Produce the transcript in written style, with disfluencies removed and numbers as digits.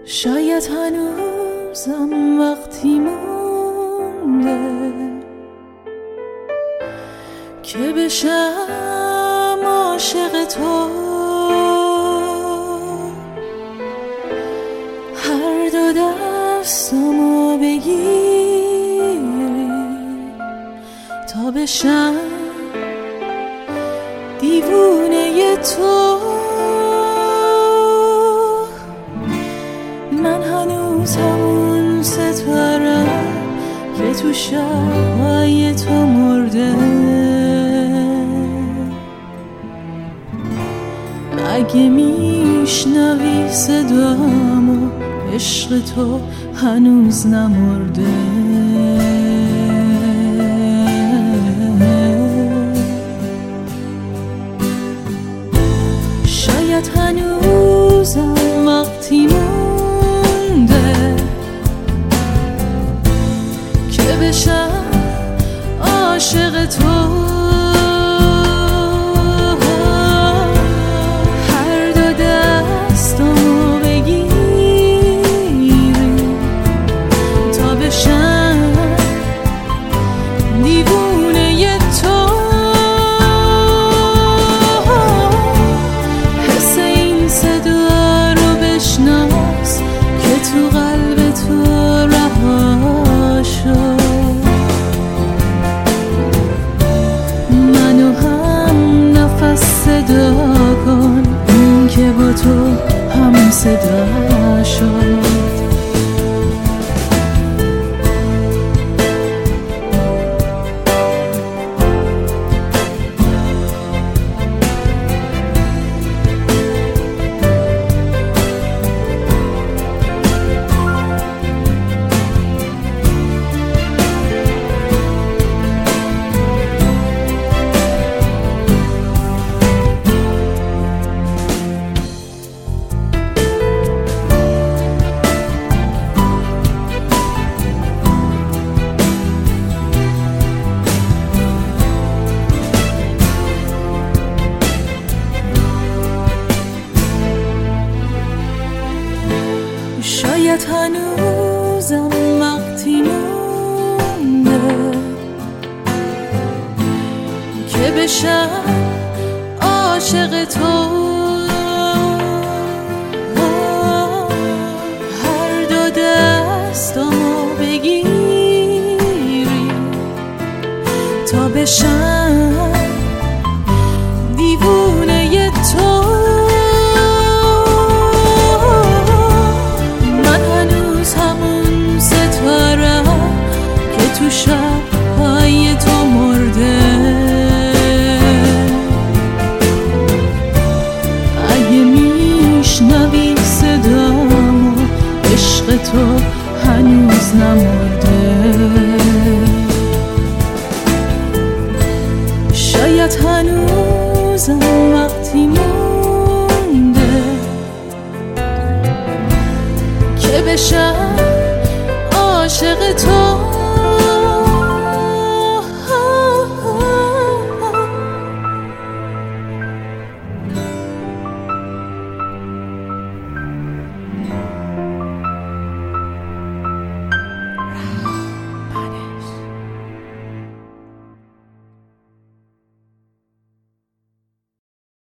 شاید هنوزم وقتی مونده که بشم عاشق تو. هر دو دستامو بگیری تا بشم دیوونه تو. من هنوز همون ستارم که تو شب‌های تو مرده. اگه میشنوی صدامو عشق تو هنوز نمرده. شاید هنوزم وقتی مونده که بشم عاشق تو. هر دو دستامو بگیری تا بشم دیوونه تو. حس این صدا رو بشناس که تو قلب تو رها شد. منو هم نفس صدا کن، این که با تو هم صدا شد. شاید هنوزم وقتی مونده که بشم عاشق تو. هر دو دستامو بگیری تا بشم دیوونه تو. تو شب‌های تو مرده. اگه میشنوی صدامو عشق تو هنوز نمرده. شاید هنوزم وقتی مونده که بشم